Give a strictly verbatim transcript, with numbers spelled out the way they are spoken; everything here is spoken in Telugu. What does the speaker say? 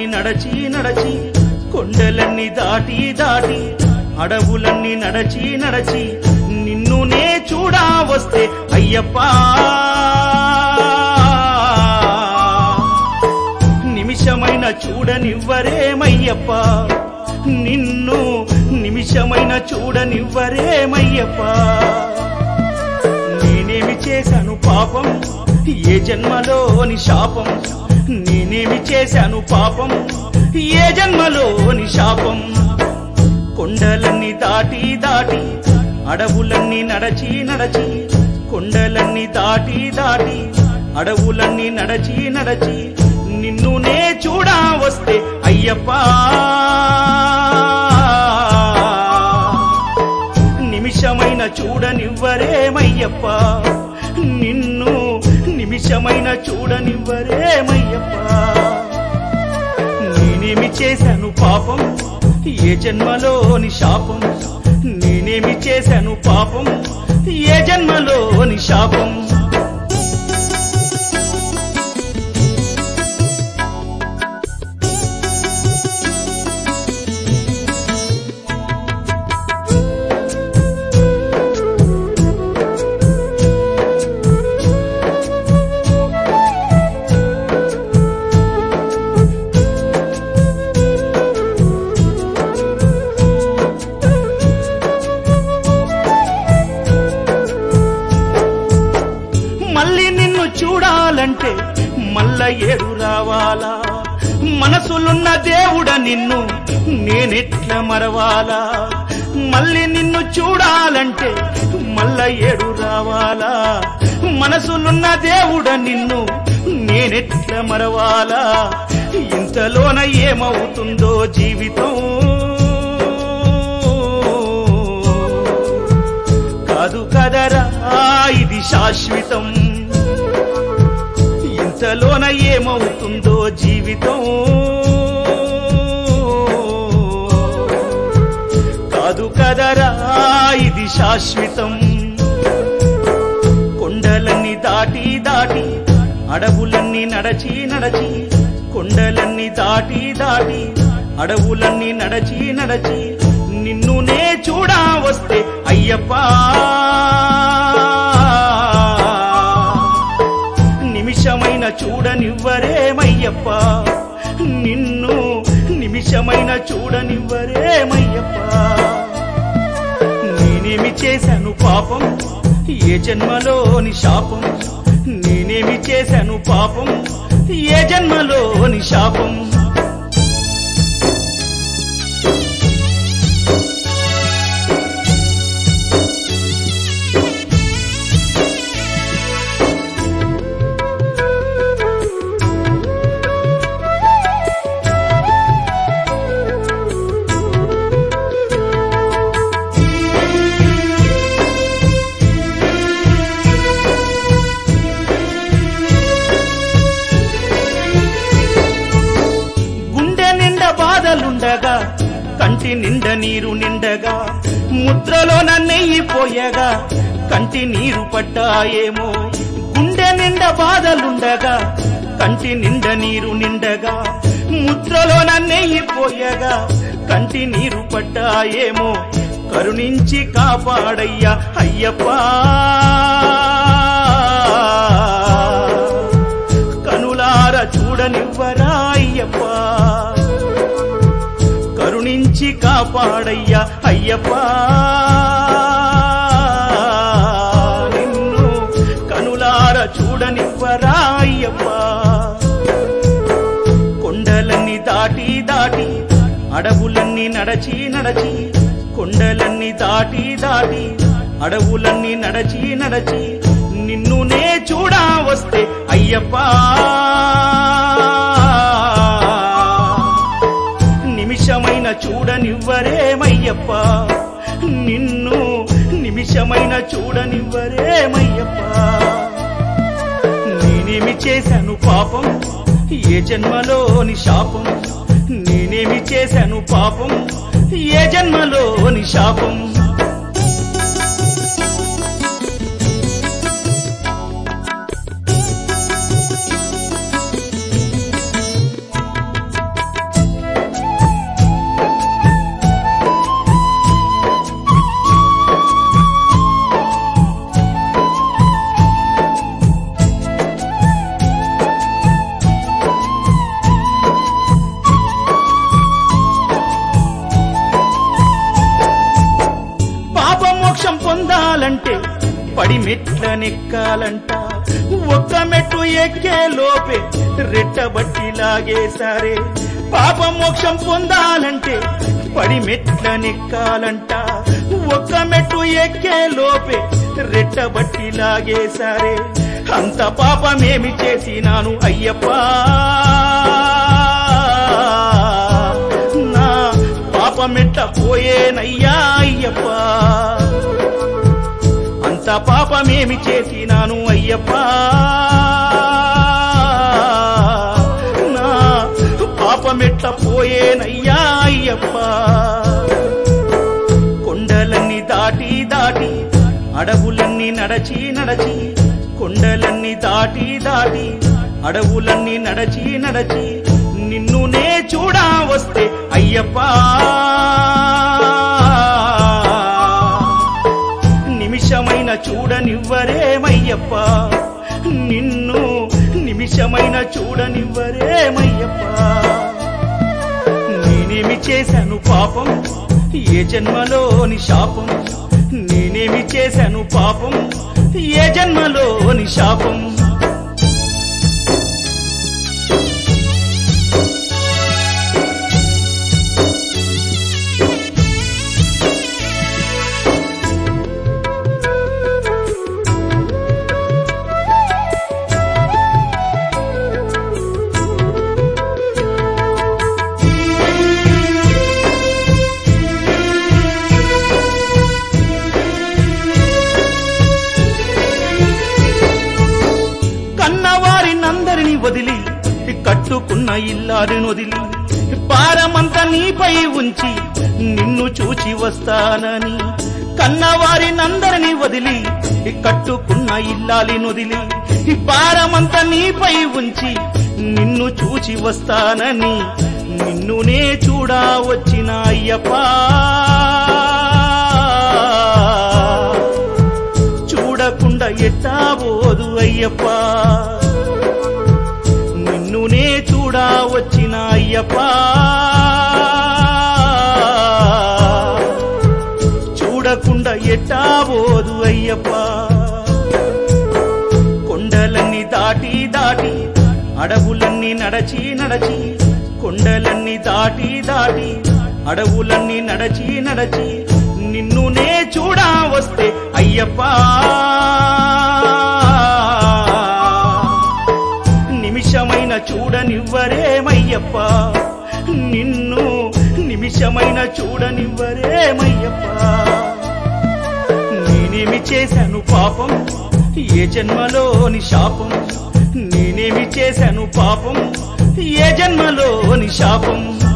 నడచి నడచి కొండలన్నీ దాటి దాటి అడవులన్నీ నడచి నడచి నిన్ను నే చూడా వస్తే అయ్యప్ప నిమిషమైన చూడనివ్వరేమయ్యప్ప నిన్ను నిమిషమైన చూడనివ్వరేమయ్యప్ప నేనేమి చేశాను పాపం ఏ జన్మలోని శాపం నేనేమి చేశాను పాపం ఏ జన్మలోని శాపం కొండలన్నీ దాటి దాటి అడవులన్నీ నడచి నడచి కొండలన్నీ దాటి దాటి అడవులన్నీ నడచి నడచి నిన్ను నే చూడా వస్తే అయ్యప్ప నిమిషమైన చూడనివ్వరేమయ్యప్ప నిన్ను నిమిషమైన చూడనివ్వరేమయ్యప్ప నేనేమి చేశాను పాపం ఏ జన్మలోని శాపం నేనేమి చేశాను పాపం ఏ జన్మలోని శాపం చూడాలంటే మల్ల ఏడు రావాలా మనసులున్న దేవుడ నిన్ను నేనెట్ల మరవాలా మళ్ళీ నిన్ను చూడాలంటే మల్ల ఏడు రావాలా మనసులున్న దేవుడ నిన్ను నేనెట్ల మరవాలా ఇంతలోన ఏమవుతుందో జీవితం కాదు కదరా ఇది శాశ్వతం ఇంతలోన ఏమవుతుందో జీవితం కాదు కదరా ఇది శాశ్వతం కొండలన్నీ దాటి దాటి అడవులన్నీ నడచి నడచి కొండలన్నీ దాటి దాటి అడవులన్నీ నడచి నడచి నిన్ను నే చూడా వస్తే అయ్యప్ప నిమిషమైన చూడనివ్వరేమయ్యప్ప నిన్ను నిమిషమైన చూడనివ్వరేమయ్యప్ప నేనేమి చేశాను పాపం ఏ జన్మలోని శాపం నేనేమి చేశాను పాపం ఏ జన్మలోని శాపం బాధలుండగా కంటి నిండ నీరు నిండగా ముద్రలో నన్నెయ్యిపోయగా కంటి నీరు పట్టాయేమో గుండె నిండ బాధలుండగా కంటి నిండ నీరు నిండగా ముద్రలో నన్నెయ్యిపోయగా కంటి నీరు పట్టాయేమో కరుణించి కాపాడయ్యా అయ్యప్ప కనులార చూడనివ్వరా అయ్యప్ప కరుణించి కాపాడయ్యా అయ్యప్ప నిన్ను కనులార చూడనివ్వరా అయ్యప్ప కొండలన్నీ దాటి దాటి అడవులన్నీ నడచి నడచి కొండలన్నీ దాటి దాటి అడవులన్నీ నడచి నడచి నిన్ను నే చూడా వస్తే అయ్యప్ప నిమిషమైన చూడనివ్వరేమయ్యప్ప నిన్ను నిమిషమైన చూడనివ్వరేమయ్యప్ప నేనేమి చేశాను పాపం ఏ జన్మలోని శాపం నేనేమి చేశాను పాపం ఏ జన్మలోని శాపం పడి మెట్ల నెక్కాలంట ఒక్క మెట్టు ఎక్కే లోపే రెట్టబట్టి లాగేశారే పాప మోక్షం పొందాలంటే పడి మెట్ల నెక్కాలంట ఒక్క మెట్టు ఎక్కే లోపే రెట్టబట్టి లాగేశారే అంత పాపమేమి చేసినాను అయ్యప్ప నా పాపమెట్ట పోయేనయ్యా అయ్యప్ప అంత పాపమేమి చేసినాను అయ్యప్ప నా పాపమెట్ట పోయేనయ్యా అయ్యప్ప కొండలన్నీ దాటి దాటి అడవులన్నీ నడచి నడచి కొండలన్నీ దాటి దాటి అడవులన్నీ నడచి నడచి నిన్ను నే చూడా వస్తే అయ్యప్ప నిమిషమైన చూడనివ్వరేమయ్యప్ప నిన్ను నిమిషమైన చూడనివ్వరేమయ్యప్ప నేనేమి చేశాను పాపం ఏ జన్మలోని శాపం నేనేమి చేశాను పాపం ఏ జన్మలోని శాపం వదిలి కట్టుకున్న ఇల్లారిని వదిలి భారమంతా నీపై ఉంచి నిన్ను చూచి వస్తానని కన్నవారినందరినీ వదిలి కట్టుకున్న ఇల్లాలిని వదిలి భారమంతా నీపై ఉంచి నిన్ను చూచి వస్తానని నిన్ను నే చూడా వచ్చిన అయ్యప్ప చూడకుండా ఎట్టా పోదు అయ్యప్ప నిన్నునే చూడా వచ్చిన అయ్యప్ప చూడకుండా ఎట్టా పోదు అయ్యప్ప కొండలన్నీ దాటి దాటి అడవులన్నీ నడచి నడచి కొండలన్నీ దాటి దాటి అడవులన్నీ నడచి నడచి నిన్నునే చూడా వస్తే అయ్యప్ప నిమిషమైన చూడనివ్వరేమయ్యప్ప నిన్ను నిమిషమైన చూడనివ్వరేమయ్యప్ప నేనేమి చేశాను పాపం ఏ జన్మలోని శాపం నేనేమి చేశాను పాపం ఏ జన్మలోని శాపం